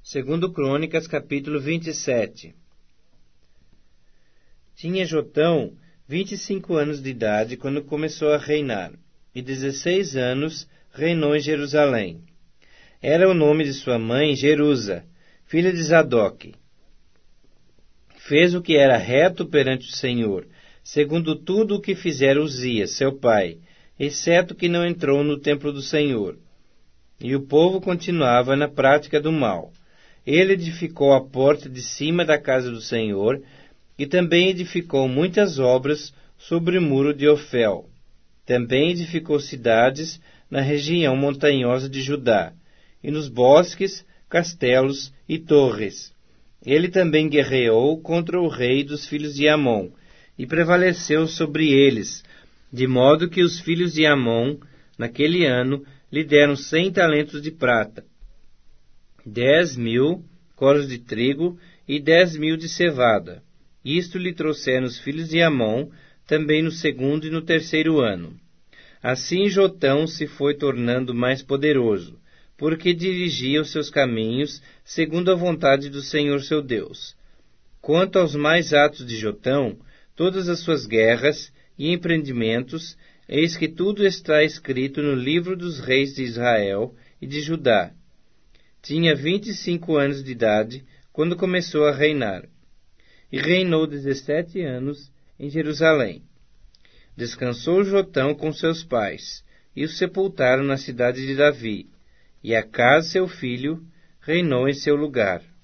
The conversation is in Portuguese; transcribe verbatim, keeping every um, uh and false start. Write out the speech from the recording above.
Segundo Crônicas, capítulo vinte e sete. Tinha Jotão vinte e cinco anos de idade quando começou a reinar, e dezesseis anos reinou em Jerusalém. Era o nome de sua mãe Jerusa, filha de Zadok. Fez o que era reto perante o Senhor, segundo tudo o que fizera Uzias, seu pai, exceto que não entrou no templo do Senhor. E o povo continuava na prática do mal. Ele edificou a porta de cima da casa do Senhor, e também edificou muitas obras sobre o muro de Ofel. Também edificou cidades na região montanhosa de Judá, e nos bosques, castelos e torres. Ele também guerreou contra o rei dos filhos de Amon, e prevaleceu sobre eles, de modo que os filhos de Amon, naquele ano, lhe deram cem talentos de prata, dez mil coros de trigo e dez mil de cevada. Isto lhe trouxeram os filhos de Amon, também no segundo e no terceiro ano. Assim Jotão se foi tornando mais poderoso, porque dirigia os seus caminhos segundo a vontade do Senhor seu Deus. Quanto aos mais atos de Jotão, todas as suas guerras e empreendimentos, eis que tudo está escrito no livro dos reis de Israel e de Judá. Tinha vinte e cinco anos de idade quando começou a reinar, e reinou dezessete anos em Jerusalém. Descansou Jotão com seus pais, e o sepultaram na cidade de Davi, e Acaz, seu filho, reinou em seu lugar.